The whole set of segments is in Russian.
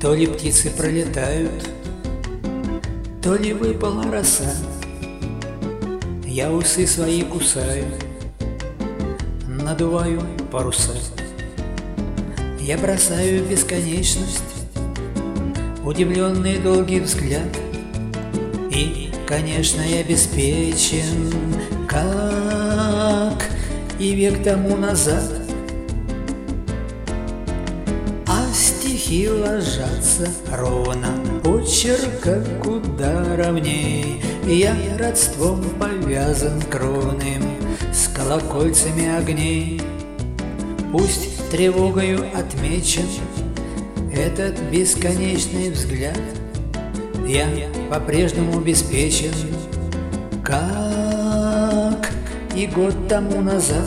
То ли птицы пролетают, то ли выпала роса. Я усы свои кусаю, надуваю паруса. Я бросаю в бесконечность удивленный долгий взгляд. И, конечно, я обеспечен, как и век тому назад. А стихи ложатся ровно, почерка куда ровней. Я родством повязан кровным с колокольцами огней. Пусть тревогою отмечен этот бесконечный взгляд, я по-прежнему обеспечен, как и год тому назад.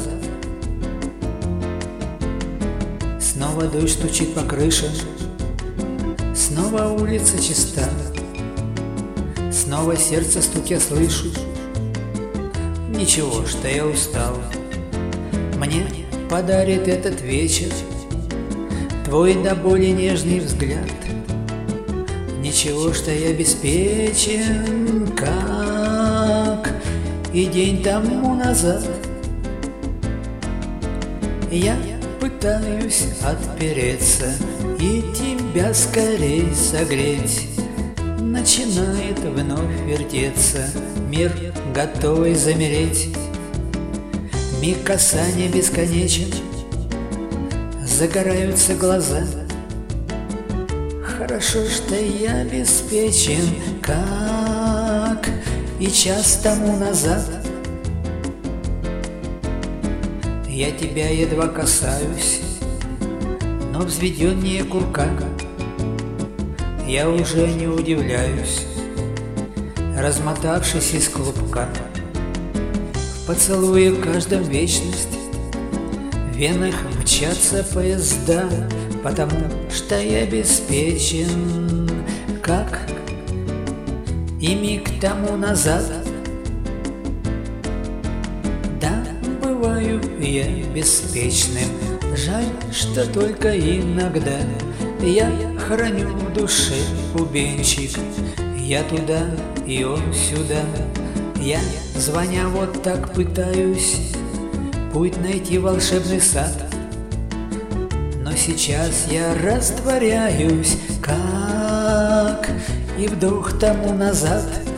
Снова дождь стучит по крышам, снова улица чиста, снова сердце стук я слышу. Ничего, что я устал, мне подарит этот вечер твой до боли нежный взгляд. Ничего, что я обеспечен, как и день тому назад. Я пытаюсь отпереться и тебя скорей согреть. Начинает вновь вертеться мир, готовый замереть. Миг касания бесконечен, загораются глаза. Хорошо, что я обеспечен, как и час тому назад. Я тебя едва касаюсь, но взведеннее курка. Я уже не удивляюсь, размотавшись из клубка. В поцелуе в каждом вечность, в венах мчатся поезда, потому что я обеспечен, как и миг тому назад. Да, бываю я беспечным, жаль, что только иногда я храню в душе бубенчик. Я туда, и он сюда. Я, звоня, вот так пытаюсь путь найти в волшебный сад. Но сейчас я растворяюсь, как и вдох тому назад.